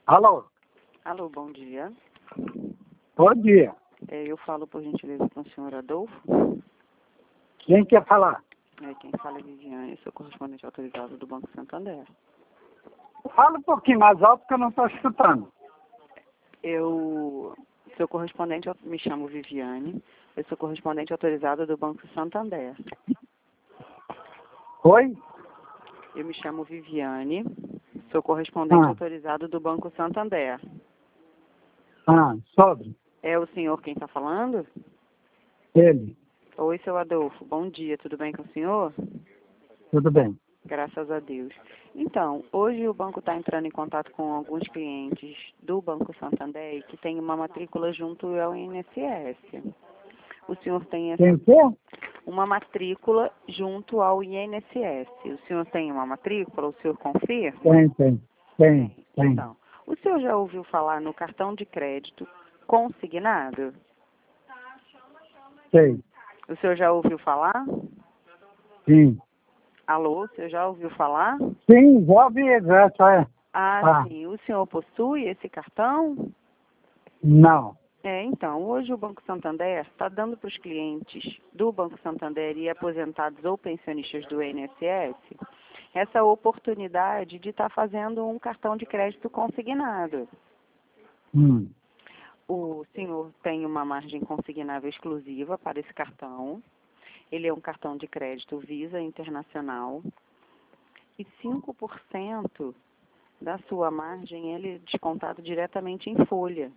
Alô? Alô, bom dia. Bom dia. Eu falo, por gentileza, com o senhor Adolfo. Quem quer falar? Quem fala é Viviane, sou correspondente autorizado do Banco Santander. Fala um pouquinho mais alto que eu não estou escutando. Sou correspondente, me chamo Viviane, eu sou correspondente autorizada do Banco Santander. Oi? Eu me chamo Viviane, sou correspondente autorizado do Banco Santander. Sobre? É o senhor quem está falando? Ele. Oi, seu Adolfo, bom dia, tudo bem com o senhor? Tudo bem. Graças a Deus. Então, hoje o banco está entrando em contato com alguns clientes do Banco Santander que tem uma matrícula junto ao INSS. O senhor tem essa... Tem o quê? Uma matrícula junto ao INSS. O senhor tem uma matrícula? O senhor confirma? Tem. Então, o senhor já ouviu falar no cartão de crédito consignado? Sei. O senhor já ouviu falar? Sim. Alô, o senhor já ouviu falar? Sim, já ouvi essa. Sim. O senhor possui esse cartão? Não. Então, hoje o Banco Santander está dando para os clientes do Banco Santander e aposentados ou pensionistas do INSS essa oportunidade de estar fazendo um cartão de crédito consignado. O senhor tem uma margem consignável exclusiva para esse cartão. Ele é um cartão de crédito Visa Internacional e 5% da sua margem ele é descontado diretamente em folha.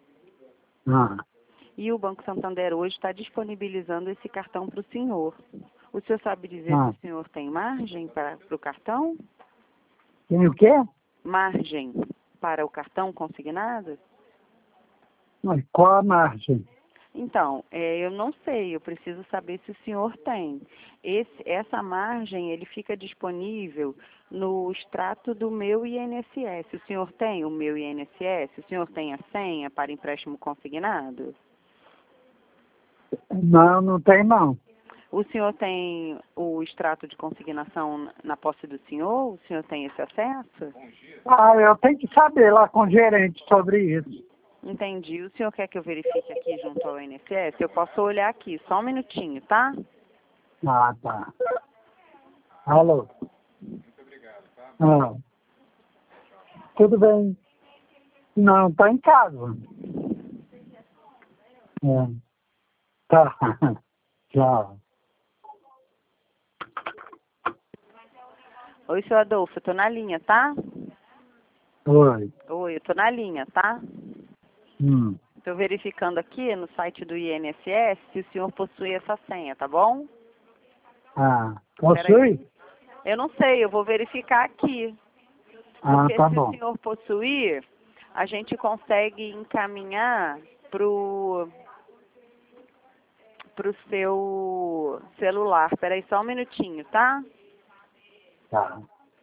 E o Banco Santander hoje está disponibilizando esse cartão para o senhor. O senhor sabe dizer se o senhor tem margem para o cartão? Tem o quê? Margem para o cartão consignado? Mas qual a margem? Então, eu não sei, eu preciso saber se o senhor tem. Essa margem, ele fica disponível no extrato do meu INSS. O senhor tem o meu INSS? O senhor tem a senha para empréstimo consignado? Não tem não. O senhor tem o extrato de consignação na posse do senhor? O senhor tem esse acesso? Eu tenho que saber lá com o gerente sobre isso. Entendi. O senhor quer que eu verifique aqui junto ao INSS? Eu posso olhar aqui, só um minutinho, tá? Tá. Alô? Muito obrigado, tá? Tudo bem. Não, tá em casa. Tá. Tchau. Oi, seu Adolfo, eu tô na linha, tá? Oi. Oi, eu tô na linha, tá? Estou verificando aqui no site do INSS se o senhor possui essa senha, tá bom? Possui? Eu não sei, eu vou verificar aqui. Porque Tá se bom. o senhor possuir, a gente consegue encaminhar pro seu celular. Espera aí só um minutinho, tá? Tá.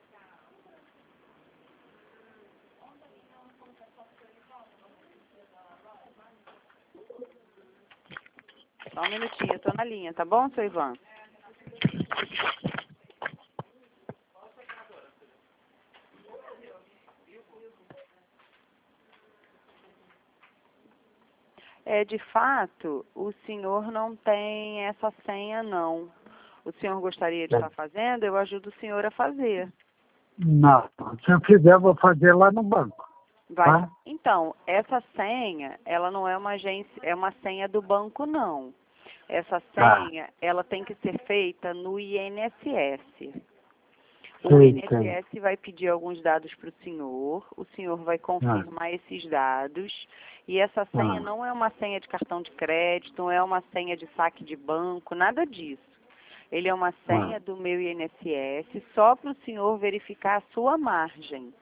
Só um minutinho, eu tô na linha, tá bom, seu Ivan? De fato, o senhor não tem essa senha, não. O senhor gostaria de estar fazendo? Eu ajudo o senhor a fazer. Não. Se eu fizer, eu vou fazer lá no banco. Vai. Então, essa senha, ela não é uma agência, é uma senha do banco, não. Essa senha, ela tem que ser feita no INSS. O INSS vai pedir alguns dados para o senhor vai confirmar esses dados, e essa senha não é uma senha de cartão de crédito, não é uma senha de saque de banco, nada disso. Ele é uma senha do meu INSS, só para o senhor verificar a sua margem.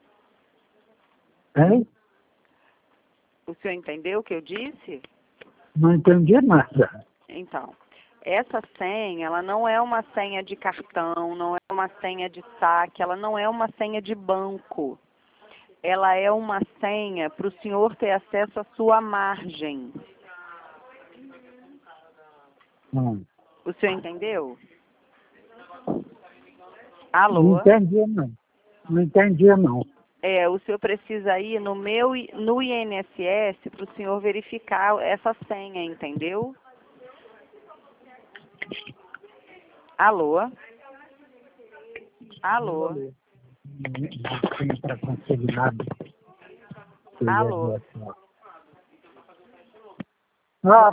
O senhor entendeu o que eu disse? Não entendi nada. Então, essa senha, ela não é uma senha de cartão, não é uma senha de saque, ela não é uma senha de banco. Ela é uma senha para o senhor ter acesso à sua margem. O senhor entendeu? Alô? Não entendi, não. Não entendi, não. O senhor precisa ir no INSS para o senhor verificar essa senha, entendeu? Alô? Alô? Não tenho para conseguir nada. Alô? Ah,